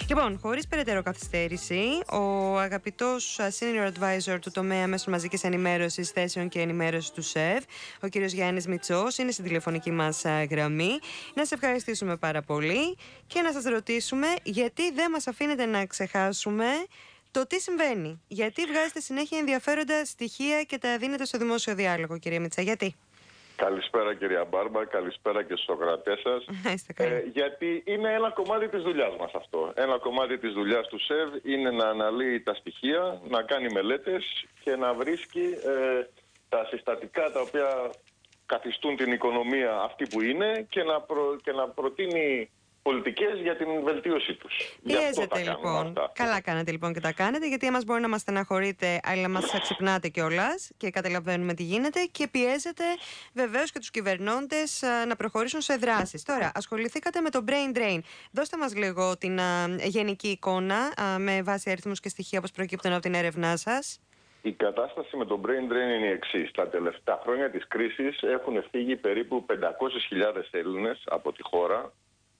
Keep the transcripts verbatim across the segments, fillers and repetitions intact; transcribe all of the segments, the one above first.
Λοιπόν, χωρίς περαιτέρω καθυστέρηση, ο αγαπητός Senior Advisor του τομέα μέσων μαζικής ενημέρωσης, θέσεων και ενημέρωσης του ΣΕΒ, ο κύριος Γιάννης Μητσός, είναι στην τηλεφωνική μας γραμμή. Να σε ευχαριστήσουμε πάρα πολύ και να σας ρωτήσουμε γιατί δεν μας αφήνετε να ξεχάσουμε το τι συμβαίνει. Γιατί βγάζετε συνέχεια ενδιαφέροντα στοιχεία και τα δίνετε στο δημόσιο διάλογο, κύριε Μητσα, γιατί? Καλησπέρα κυρία Μπάρμπα, καλησπέρα και στους ακροατές σας. ε, γιατί είναι ένα κομμάτι της δουλειάς μας αυτό. Ένα κομμάτι της δουλειάς του ΣΕΒ είναι να αναλύει τα στοιχεία, να κάνει μελέτες και να βρίσκει ε, τα συστατικά τα οποία καθιστούν την οικονομία αυτή που είναι και να, προ, και να προτείνει πολιτικές για την βελτίωσή τους. Πιέζετε λοιπόν. Καλά κάνετε λοιπόν και τα κάνετε, γιατί εμάς μπορεί να μας στεναχωρείτε, αλλά μας ξυπνάτε κιόλας και καταλαβαίνουμε τι γίνεται, και πιέζετε βεβαίως και τους κυβερνώντες να προχωρήσουν σε δράσεις. Τώρα, ασχοληθήκατε με το brain drain. Δώστε μας λίγο την α, γενική εικόνα α, με βάση αριθμούς και στοιχεία όπως προκύπτουν από την έρευνά σας. Η κατάσταση με το brain drain είναι η εξής. Τα τελευταία χρόνια της κρίσης έχουν φύγει περίπου πεντακόσιες χιλιάδες Έλληνες από τη χώρα,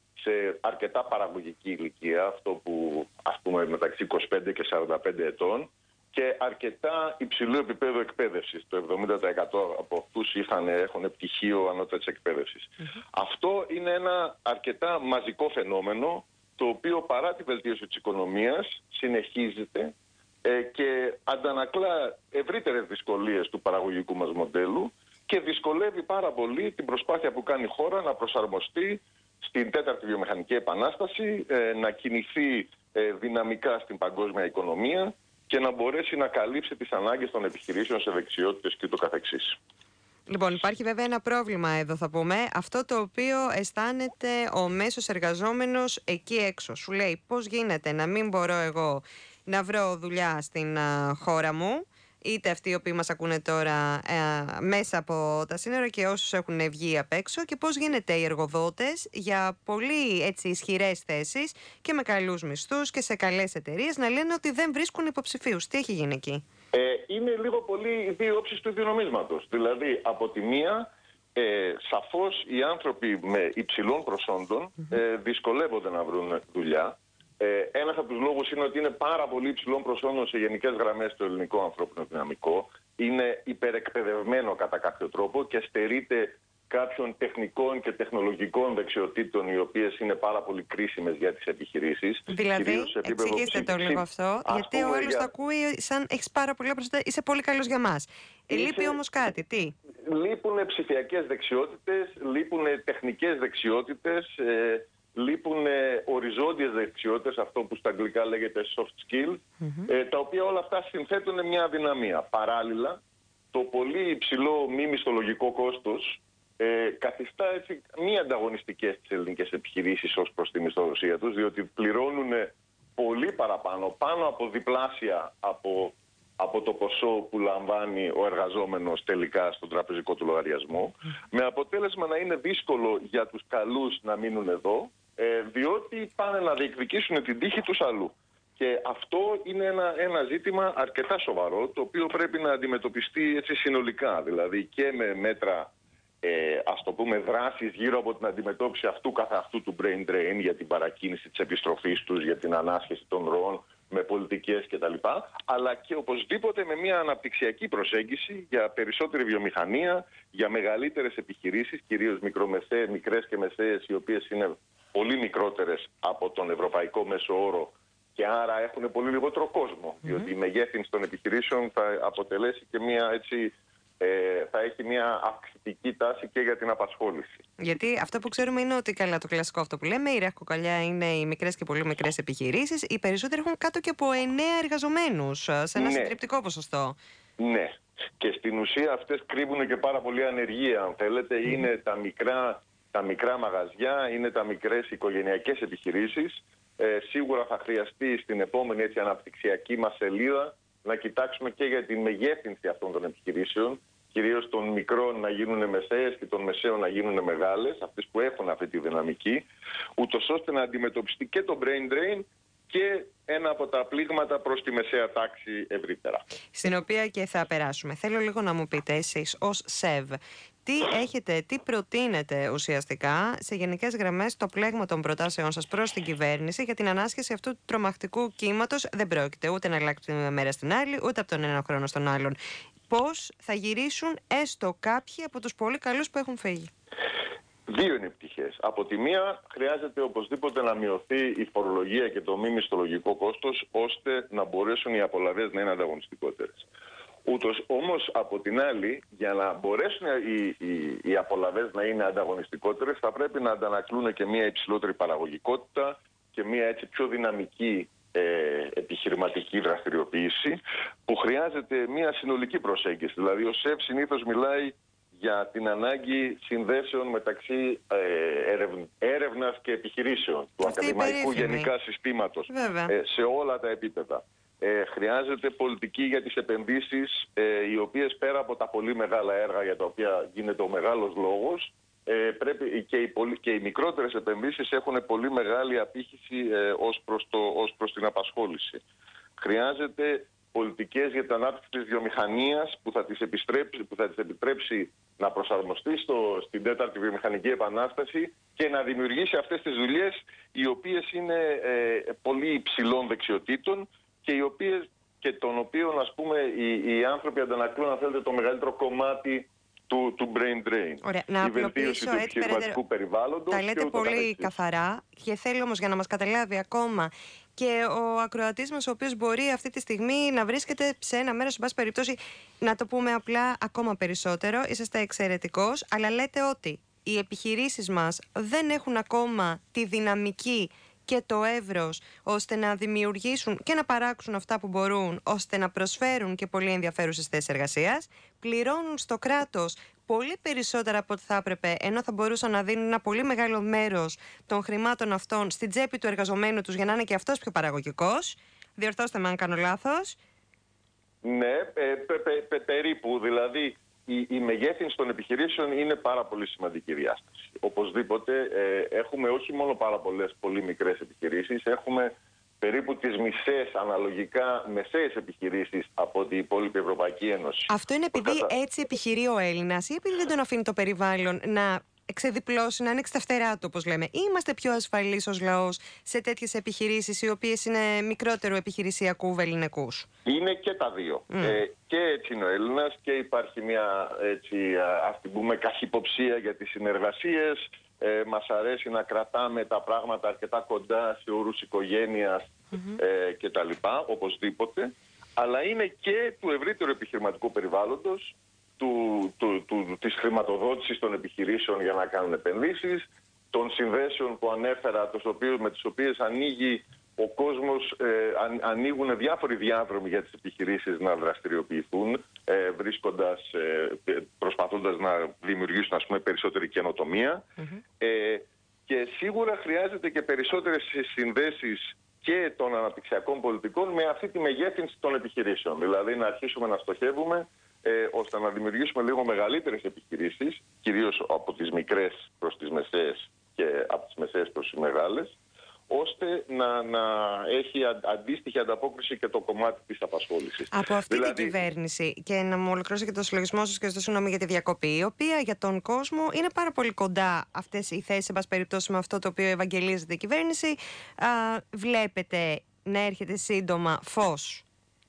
σε αρκετά παραγωγική ηλικία, αυτό που ας πούμε μεταξύ είκοσι πέντε και σαράντα πέντε ετών, και αρκετά υψηλού επίπεδου εκπαίδευσης. Το εβδομήντα τοις εκατό από αυτούς είχαν, έχουν πτυχίο ανώτατης εκπαίδευσης. Mm-hmm. Αυτό είναι ένα αρκετά μαζικό φαινόμενο, το οποίο παρά τη βελτίωση της οικονομίας συνεχίζεται ε, και αντανακλά ευρύτερες δυσκολίες του παραγωγικού μας μοντέλου και δυσκολεύει πάρα πολύ την προσπάθεια που κάνει η χώρα να προσαρμοστεί στην τέταρτη βιομηχανική επανάσταση, ε, να κινηθεί ε, δυναμικά στην παγκόσμια οικονομία και να μπορέσει να καλύψει τις ανάγκες των επιχειρήσεων σε δεξιότητες και το καθεξής. Λοιπόν, υπάρχει βέβαια ένα πρόβλημα εδώ, θα πούμε, αυτό το οποίο αισθάνεται ο μέσος εργαζόμενος εκεί έξω. Σου λέει πώς γίνεται να μην μπορώ εγώ να βρω δουλειά στην α, χώρα μου, είτε αυτοί οι οποίοι μας ακούνε τώρα ε, μέσα από τα σύνορα και όσους έχουν βγει απ' έξω, και πώς γίνεται οι εργοδότες για πολύ έτσι ισχυρές θέσεις και με καλούς μισθούς και σε καλές εταιρείες να λένε ότι δεν βρίσκουν υποψηφίους. Τι έχει γίνει εκεί? Ε, είναι λίγο πολύ οι δύο όψεις του ίδιου νομίσματος. Δηλαδή, από τη μία, ε, σαφώς οι άνθρωποι με υψηλών προσόντων ε, δυσκολεύονται να βρουν δουλειά. Ε, ένας από τους λόγους είναι ότι είναι πάρα πολύ υψηλών προσόντων σε γενικές γραμμές το ελληνικό ανθρώπινο δυναμικό. Είναι υπερεκπαιδευμένο κατά κάποιο τρόπο και στερείται κάποιων τεχνικών και τεχνολογικών δεξιοτήτων, οι οποίες είναι πάρα πολύ κρίσιμες για τις επιχειρήσεις. Δηλαδή, εξηγήστε το λίγο αυτό, γιατί ο άλλος για... το ακούει σαν έχεις πάρα πολλά προσόντα, είσαι πολύ καλός για μας. Είσαι... Λείπει όμως κάτι, τι? Λείπουν ψηφιακές δεξιότητες, λείπουν τεχνικές δεξιότητες, ε, λείπουν οριζόντιες δεξιότητες, αυτό που στα αγγλικά λέγεται soft skills, mm-hmm. ε, τα οποία όλα αυτά συνθέτουν μια αδυναμία. Παράλληλα, το πολύ υψηλό μη μισθολογικό κόστος ε, καθιστά έτσι μη ανταγωνιστικές τις ελληνικές επιχειρήσεις ως προς τη μισθοδοσία τους, διότι πληρώνουν πολύ παραπάνω, πάνω από διπλάσια από, από το ποσό που λαμβάνει ο εργαζόμενος τελικά στον τραπεζικό του λογαριασμό, mm-hmm. με αποτέλεσμα να είναι δύσκολο για τους καλούς να μείνουν εδώ, Ε, διότι πάνε να διεκδικήσουν την τύχη τους αλλού. Και αυτό είναι ένα, ένα ζήτημα αρκετά σοβαρό, το οποίο πρέπει να αντιμετωπιστεί έτσι συνολικά, δηλαδή και με μέτρα, ε, ας το πούμε, δράσεις γύρω από την αντιμετώπιση αυτού καθ' αυτού του brain drain, για την παρακίνηση της επιστροφής τους, για την ανάσχεση των ροών, με πολιτικές κτλ. Αλλά και οπωσδήποτε με μια αναπτυξιακή προσέγγιση για περισσότερη βιομηχανία, για μεγαλύτερες επιχειρήσεις, κυρίως μικρές και μεσαίες, οι οποίες είναι πολύ μικρότερες από τον ευρωπαϊκό μέσο όρο και άρα έχουν πολύ λιγότερο κόσμο, mm-hmm. διότι η μεγέθυνση των επιχειρήσεων θα αποτελέσει και μια έτσι, ε, θα έχει μια αυξητική τάση και για την απασχόληση. Γιατί αυτό που ξέρουμε είναι ότι, καλά, το κλασικό αυτό που λέμε, η ραχοκοκαλιά είναι οι μικρές και πολύ μικρές επιχειρήσεις, οι περισσότεροι έχουν κάτω και από εννέα εργαζομένους, σε ένα ναι. συντριπτικό ποσοστό. Ναι, και στην ουσία αυτές κρύβουν και πάρα πολύ ανεργία, αν θέλετε, mm-hmm. είναι τα μικρά... Τα μικρά μαγαζιά, είναι τα μικρές οικογενειακές επιχειρήσεις. Ε, σίγουρα θα χρειαστεί στην επόμενη έτσι, αναπτυξιακή μας σελίδα να κοιτάξουμε και για τη μεγέθυνση αυτών των επιχειρήσεων, κυρίως των μικρών να γίνουν μεσαίες και των μεσαίων να γίνουν μεγάλες, αυτές που έχουν αυτή τη δυναμική, ούτως ώστε να αντιμετωπιστεί και το brain drain και ένα από τα πλήγματα προς τη μεσαία τάξη ευρύτερα. Στην οποία και θα περάσουμε. Θέλω λίγο να μου πείτε εσείς ως ΣΕΒ, τι έχετε, τι προτείνετε ουσιαστικά σε γενικές γραμμές το πλέγμα των προτάσεών σας προς την κυβέρνηση για την ανάσχεση αυτού του τρομακτικού κύματος. Δεν πρόκειται ούτε να αλλάξει την μέρα στην άλλη, ούτε από τον ένα χρόνο στον άλλον. Πώς θα γυρίσουν έστω κάποιοι από τους πολύ καλούς που έχουν φύγει? Δύο είναι οι πτυχές. Από τη μία, χρειάζεται οπωσδήποτε να μειωθεί η φορολογία και το μη μισθολογικό κόστος, ώστε να μπορέσουν οι απολαβές να είναι ανταγωνιστικότερες. Ούτως όμως, από την άλλη, για να μπορέσουν οι, οι, οι απολαβές να είναι ανταγωνιστικότερες, θα πρέπει να αντανακλούν και μια υψηλότερη παραγωγικότητα και μια έτσι πιο δυναμική ε, επιχειρηματική δραστηριοποίηση, που χρειάζεται μια συνολική προσέγγιση. Δηλαδή, ο ΣΕΒ συνήθως μιλάει για την ανάγκη συνδέσεων μεταξύ ε, έρευ, έρευνας και επιχειρήσεων, του Αυτή ακαδημαϊκού γενικά συστήματος, ε, σε όλα τα επίπεδα. Ε, χρειάζεται πολιτική για τις επενδύσεις, ε, οι οποίες πέρα από τα πολύ μεγάλα έργα για τα οποία γίνεται ο μεγάλος λόγος, ε, πρέπει και οι, πολυ, και οι μικρότερες επενδύσεις έχουν πολύ μεγάλη απήχηση ε, ως, προς το, ως προς την απασχόληση. Χρειάζεται πολιτικές για την ανάπτυξη της βιομηχανίας που θα της, που θα της επιτρέψει να προσαρμοστεί στο, στην τέταρτη βιομηχανική επανάσταση και να δημιουργήσει αυτές τις δουλειές, οι οποίες είναι ε, πολύ υψηλών δεξιοτήτων και οι οποίες και των οποίων, ας πούμε, οι, οι άνθρωποι αντανακλούν, αν θέλετε, το μεγαλύτερο κομμάτι του, του brain drain. Ωραία. Να η βελτίωση του επιχειρηματικού περιβάλλοντος. Τα λέτε πολύ καθεξής. Καθαρά, και θέλω όμως για να μας καταλάβει ακόμα και ο ακροατής μας, ο οποίος μπορεί αυτή τη στιγμή να βρίσκεται σε ένα μέρος, σε πάση περιπτώσει, να το πούμε απλά ακόμα περισσότερο. Είσαστε εξαιρετικός, αλλά λέτε ότι οι επιχειρήσεις μας δεν έχουν ακόμα τη δυναμική και το εύρος ώστε να δημιουργήσουν και να παράξουν αυτά που μπορούν, ώστε να προσφέρουν και πολύ ενδιαφέρουσες θέσεις εργασίας, πληρώνουν στο κράτος πολύ περισσότερα από ό,τι θα έπρεπε, ενώ θα μπορούσαν να δίνουν ένα πολύ μεγάλο μέρος των χρημάτων αυτών στην τσέπη του εργαζομένου τους για να είναι και αυτός πιο παραγωγικός. Διορθώστε με αν κάνω λάθος. Ναι, ε, πε, πε, πε, περίπου. Δηλαδή, η, η μεγέθυνση των επιχειρήσεων είναι πάρα πολύ σημαντική διάσταση. Οπωσδήποτε, ε, έχουμε όχι μόνο πάρα πολλές πολύ μικρές επιχειρήσεις, έχουμε περίπου τις μισές αναλογικά μεσαίες επιχειρήσεις από την υπόλοιπη Ευρωπαϊκή Ένωση. Αυτό είναι επειδή έτσι επιχειρεί ο Έλληνας ή επειδή δεν τον αφήνει το περιβάλλον να ξεδιπλώσει, να ανοίξει τα φτερά του, όπως λέμε, ή είμαστε πιο ασφαλείς ως λαός σε τέτοιες επιχειρήσεις οι οποίες είναι μικρότερου επιχειρησιακού βελληνικούς? Είναι και τα δύο. Mm. Ε, και έτσι είναι ο Έλληνας και υπάρχει μια, έτσι, ας την πούμε, καχυποψία για τις συνεργασίες. Ε, μας αρέσει να κρατάμε τα πράγματα αρκετά κοντά σε όρους οικογένειας mm-hmm. ε, και τα λοιπά, οπωσδήποτε. Αλλά είναι και του ευρύτερου επιχειρηματικού περιβάλλοντος, του, του, του, της χρηματοδότησης των επιχειρήσεων για να κάνουν επενδύσεις, των συνδέσεων που ανέφερα, τους οποίους, με τις οποίες ανοίγει ο κόσμος, ε, αν, ανοίγουν διάφοροι διάδρομοι για τις επιχειρήσεις να δραστηριοποιηθούν, ε, βρίσκοντας, ε, προσπαθώντας να δημιουργήσουν, ας πούμε, περισσότερη καινοτομία. Mm-hmm. Ε, και σίγουρα χρειάζεται και περισσότερες συνδέσεις και των αναπτυξιακών πολιτικών με αυτή τη μεγέθυνση των επιχειρήσεων. Δηλαδή να αρχίσουμε να στοχεύουμε ε, ώστε να δημιουργήσουμε λίγο μεγαλύτερες επιχειρήσεις, κυρίως από τις μικρές προς τις μεσαίες και από τις μεσαίες προς τις μεγάλες, ώστε να, να έχει αντίστοιχη ανταπόκριση και το κομμάτι της απασχόλησης. Από αυτή δηλαδή... την κυβέρνηση, και να μου ολοκληρώσω και το συλλογισμό σας και στο συγγνώμη για τη διακοπή, η οποία για τον κόσμο είναι πάρα πολύ κοντά αυτές οι θέσεις, σε πάση περιπτώσει, με αυτό το οποίο ευαγγελίζεται η κυβέρνηση. Α, βλέπετε να έρχεται σύντομα φως?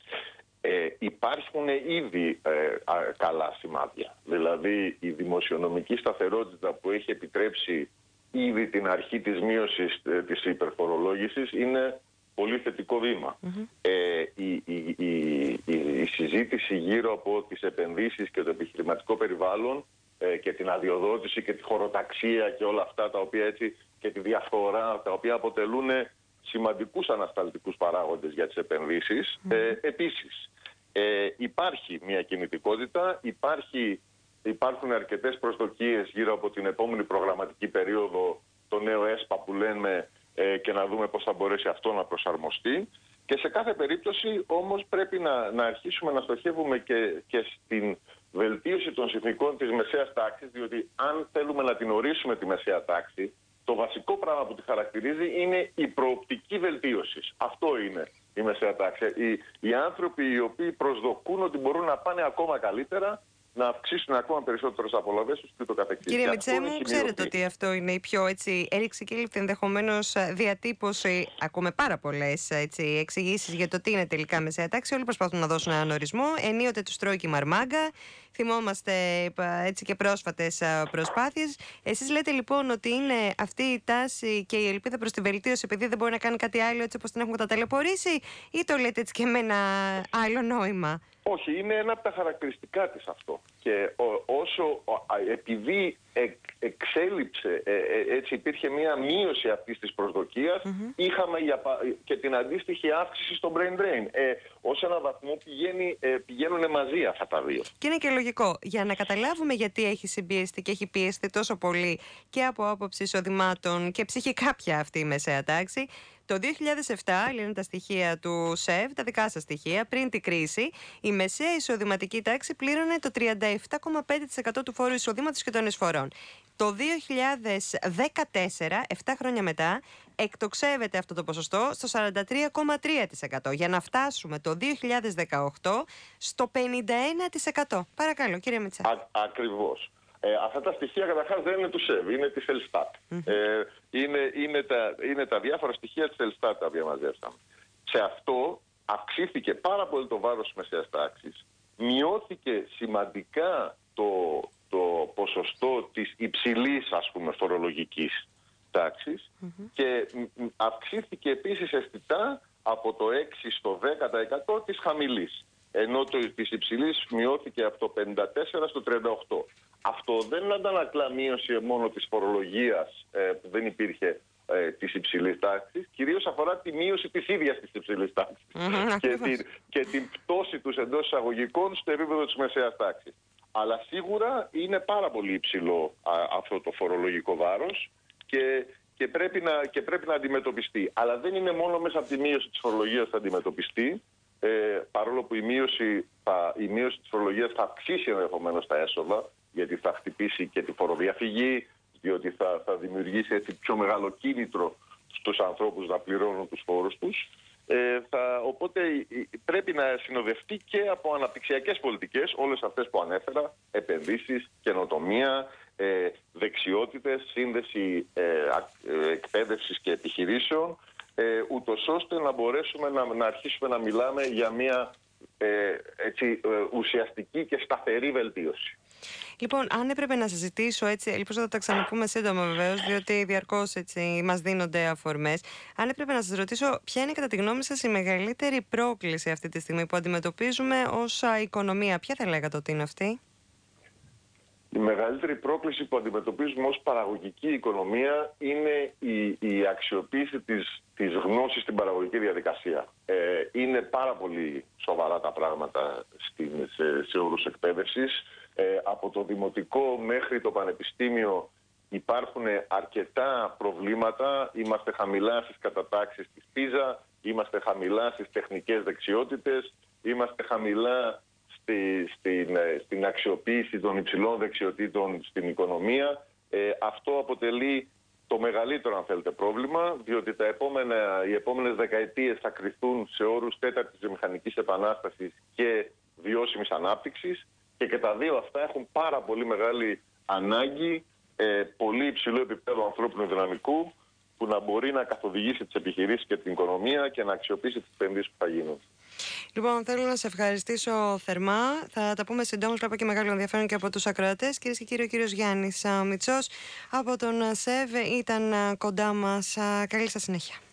Ε, υπάρχουν ήδη ε, α, καλά σημάδια. Δηλαδή η δημοσιονομική σταθερότητα που έχει επιτρέψει ήδη την αρχή της μείωσης ε, της υπερφορολόγησης είναι πολύ θετικό βήμα. Mm-hmm. Ε, η, η, η, η, η συζήτηση γύρω από τις επενδύσεις και το επιχειρηματικό περιβάλλον ε, και την αδειοδότηση και τη χωροταξία και όλα αυτά τα οποία έτσι και τη διαφθορά, τα οποία αποτελούν σημαντικούς ανασταλτικούς παράγοντες για τις επενδύσεις. Mm-hmm. Ε, επίσης, ε, υπάρχει μια κινητικότητα, υπάρχει... Υπάρχουν αρκετές προσδοκίες γύρω από την επόμενη προγραμματική περίοδο, το νέο ΕΣΠΑ που λέμε, ε, και να δούμε πώς θα μπορέσει αυτό να προσαρμοστεί. Και σε κάθε περίπτωση όμως πρέπει να, να αρχίσουμε να στοχεύουμε και, και στην βελτίωση των συνθηκών της μεσαίας τάξης, διότι αν θέλουμε να την ορίσουμε τη μεσαία τάξη, το βασικό πράγμα που τη χαρακτηρίζει είναι η προοπτική βελτίωση. Αυτό είναι η μεσαία τάξη. Οι, οι άνθρωποι οι οποίοι προσδοκούν ότι μπορούν να πάνε ακόμα καλύτερα, να αυξήσουν ακόμα περισσότερες απολαβές τους και το καθεξής. Κύριε Μητσέ μου, ξέρετε ότι αυτό είναι η πιο έτσι έληξη-κήλυφτη ενδεχομένως διατύπωση. Ακούμε πάρα πολλές εξηγήσεις για το τι είναι τελικά μεσαία τάξη. Όλοι προσπαθούν να δώσουν έναν ορισμό. Ενίοτε τους τρώει και η μαρμάγκα. Θυμόμαστε έτσι και πρόσφατες προσπάθειες. Εσείς λέτε λοιπόν ότι είναι αυτή η τάση και η ελπίδα προς τη βελτίωση επειδή δεν μπορεί να κάνει κάτι άλλο έτσι όπως την έχουμε ταλαιπωρήσει, ή το λέτε έτσι και με ένα άλλο νόημα? Όχι, είναι ένα από τα χαρακτηριστικά της αυτό. Και όσο, επειδή εκ, εξέλιψε, ε, ε, έτσι υπήρχε μία μείωση αυτής της προσδοκίας, mm-hmm. είχαμε για, και την αντίστοιχη αύξηση στο brain drain. Ε, ως ένα βαθμό πηγαίνει, ε, πηγαίνουν μαζί αυτά τα δύο. Και είναι και λογικό. Για να καταλάβουμε γιατί έχει συμπιεστεί και έχει πιεστεί τόσο πολύ και από άποψη εισοδημάτων και ψυχικά πια αυτή η μεσαία τάξη, το δύο χιλιάδες επτά, λένε τα στοιχεία του ΣΕΒ, τα δικά σας στοιχεία, πριν την κρίση, η μεσαία εισοδηματική τάξη πλήρωνε το τριάντα επτά κόμμα πέντε τοις εκατό του φόρου εισοδήματος και των εισφορών. Το δύο χιλιάδες δεκατέσσερα, επτά χρόνια μετά, εκτοξεύεται αυτό το ποσοστό στο σαράντα τρία κόμμα τρία τοις εκατό για να φτάσουμε το δύο χιλιάδες δεκαοκτώ στο πενήντα ένα τοις εκατό. Παρακαλώ, κύριε Μητσά. Ακριβώς. Ε, αυτά τα στοιχεία καταρχάς δεν είναι του ΣΕΒ, είναι της Ελστάτ. Mm-hmm. Ε, είναι, είναι, τα, είναι τα διάφορα στοιχεία της Ελστάτ τα οποία μαζεύσαμε. Σε αυτό αυξήθηκε πάρα πολύ το βάρος της μεσαίας τάξης, μειώθηκε σημαντικά το, το ποσοστό της υψηλής, ας πούμε, φορολογικής τάξης mm-hmm. και αυξήθηκε επίσης αισθητά από το έξι στο δέκα τοις εκατό της χαμηλής, ενώ το της υψηλής μειώθηκε από το πενήντα τέσσερα στο τριάντα οκτώ. Αυτό δεν αντανακλά μείωση μόνο της φορολογίας ε, που δεν υπήρχε ε, της υψηλής τάξης, κυρίως αφορά τη μείωση της ίδιας της υψηλής τάξης mm-hmm, και, την, και την πτώση τους εντός εισαγωγικών στο επίπεδο της μεσαίας τάξης. Αλλά σίγουρα είναι πάρα πολύ υψηλό α, αυτό το φορολογικό βάρος και, και, πρέπει να, και πρέπει να αντιμετωπιστεί. Αλλά δεν είναι μόνο μέσα από τη μείωση της φορολογίας που θα αντιμετωπιστεί, ε, παρόλο που η μείωση, θα, η μείωση της φορολογίας θα αυξήσει ενδεχομένως τα έσοδα, γιατί θα χτυπήσει και τη φοροδιαφυγή, διότι θα, θα δημιουργήσει έτσι πιο μεγάλο κίνητρο στους ανθρώπους να πληρώνουν τους φόρους τους. Ε, θα, οπότε πρέπει να συνοδευτεί και από αναπτυξιακές πολιτικές, όλες αυτές που ανέφερα, επενδύσεις, καινοτομία, ε, δεξιότητες, σύνδεση ε, ε, εκπαίδευσης και επιχειρήσεων, ε, ούτως ώστε να μπορέσουμε να, να αρχίσουμε να μιλάμε για μια ε, έτσι, ε, ουσιαστική και σταθερή βελτίωση. Λοιπόν, αν έπρεπε να σας ζητήσω, έτσι, ελπίζω θα τα ξαναπούμε σύντομα βεβαίως, διότι διαρκώς έτσι μας δίνονται αφορμές. Αν έπρεπε να σας ρωτήσω, ποια είναι κατά τη γνώμη σας η μεγαλύτερη πρόκληση αυτή τη στιγμή που αντιμετωπίζουμε ως οικονομία, ποια θα λέγατε ότι είναι αυτή? Η μεγαλύτερη πρόκληση που αντιμετωπίζουμε ως παραγωγική οικονομία είναι η, η αξιοποίηση της, της γνώσης στην παραγωγική διαδικασία. Ε, είναι πάρα πολύ σοβαρά τα πράγματα στην, σε, σε όρους εκπαίδευσης. Ε, από το δημοτικό μέχρι το πανεπιστήμιο υπάρχουν αρκετά προβλήματα. Είμαστε χαμηλά στις κατατάξεις της πίζα, είμαστε χαμηλά στις τεχνικές δεξιότητες, είμαστε χαμηλά στη, στην, στην αξιοποίηση των υψηλών δεξιοτήτων στην οικονομία. Ε, αυτό αποτελεί το μεγαλύτερο, αν θέλετε, πρόβλημα, διότι τα επόμενα, οι επόμενες δεκαετίες θα κριθούν σε όρους τέταρτης βιομηχανικής επανάστασης και βιώσιμης ανάπτυξης. Και και τα δύο αυτά έχουν πάρα πολύ μεγάλη ανάγκη ε, πολύ υψηλού επίπεδου ανθρώπινου δυναμικού που να μπορεί να καθοδηγήσει τις επιχειρήσεις και την οικονομία και να αξιοποιήσει τις επενδύσεις που θα γίνουν. Λοιπόν, θέλω να σε ευχαριστήσω θερμά. Θα τα πούμε συντόμως, βλέπω και μεγάλο ενδιαφέρον και από τους ακροατές. Κυρίες και κύριοι, ο κύριος Γιάννης Μητσός από τον ΣΕΒ ήταν κοντά μας. Καλή σας συνέχεια.